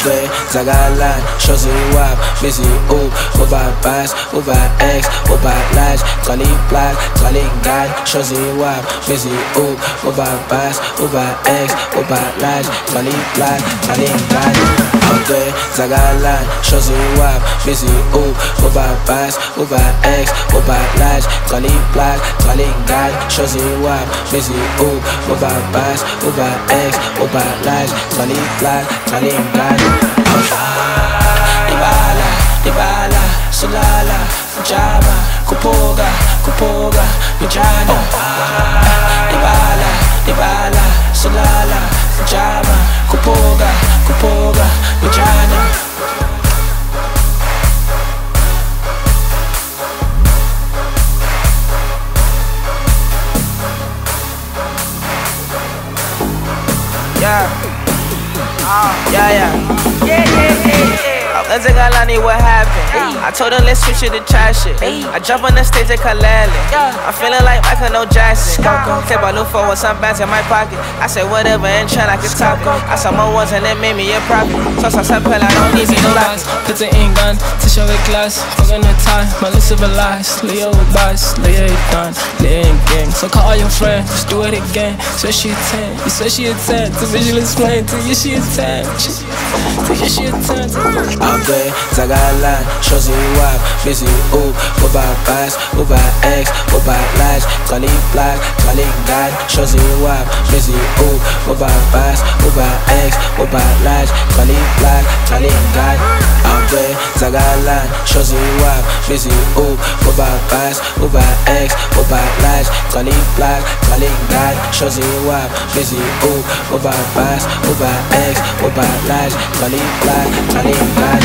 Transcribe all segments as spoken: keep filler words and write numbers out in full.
Angry, zagalan, shozi wap, busy up, over pass, over X, over large, calling black, calling God, shozi wap, busy up, over pass, over X, over large, calling black, calling God. Angry, zagalan, shozi wap, busy up, over pass, over X, over large, calling black, calling God, shozi wap, busy up, over pass, over X, over large, calling black, calling God. Ibala, Ibala, Sulala, Jama, Kupoga, Kupoga, Vijana. Ibala, Ibala, Sulala, Jama, Kupoga, Kupoga, Vijana. Yeah. Yeah, yeah. Yeah, yeah, yeah, yeah. Let's take Alani, what happened? Hey. I told her let's switch it to try shit. Hey. I jump on the stage at Kalali. Yeah. I'm feeling like Michael No Jackson. Take my look for some bands in my pocket. I said whatever and try I could top it. I saw my ones and that made me a profit. So I said I don't need no lies. Put the ink gun to show it class. Fuck on the time, my list of lies. Leo with boss, Leo it done, Leo in gang. So call your friend, just do it again. So she a ten, you said she a ten. To visually explain to you she a ten. To you she a ten. Angry, zagalan, shozi wap, busy up, over pass, over X, over large, calling black, calling God, shozi wap, busy up, over pass, over X, over large, calling black, calling God. Angry, zagalan, shozi wap, busy up, over pass, over X, over large, calling black, calling God, shozi wap, busy up, over pass, over X, over large, calling black, calling God.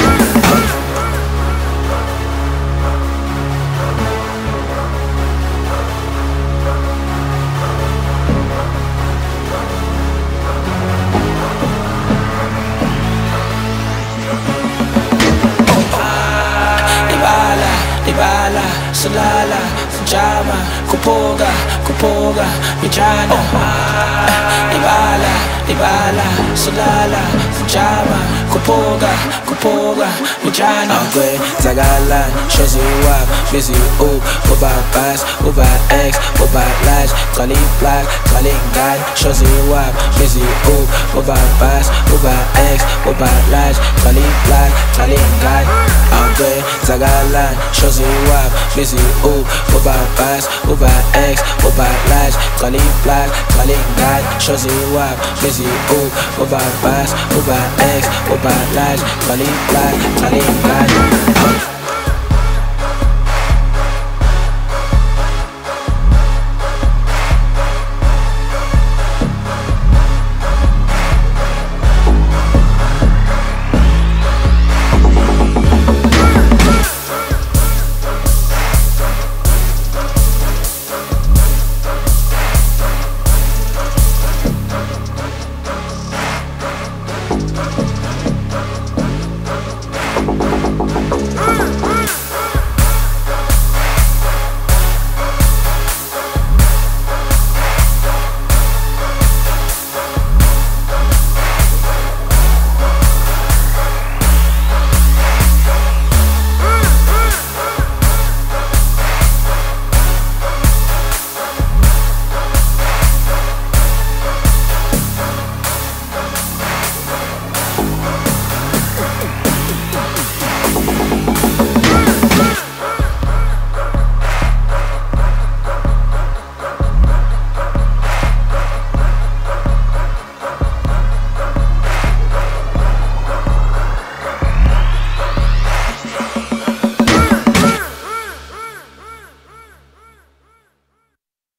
Ibala, Ibala, Sulala, Jama, Kupoga, Kupoga, Vijana. Ibala, Ibala, Sulala, Jama, Kupoga, Kupoga, Vijana. Angry, zagalan, shozi wap, busy up, over pass, over X, over large, calling black, calling God, shozi wap, busy up, over pass, over X, over large, calling black, calling God. Angry, zagalan, shozi wap, busy up, over pass, over X, over large, calling black, calling God, shozi wap, busy up, over pass, over X, over large, calling black, calling God.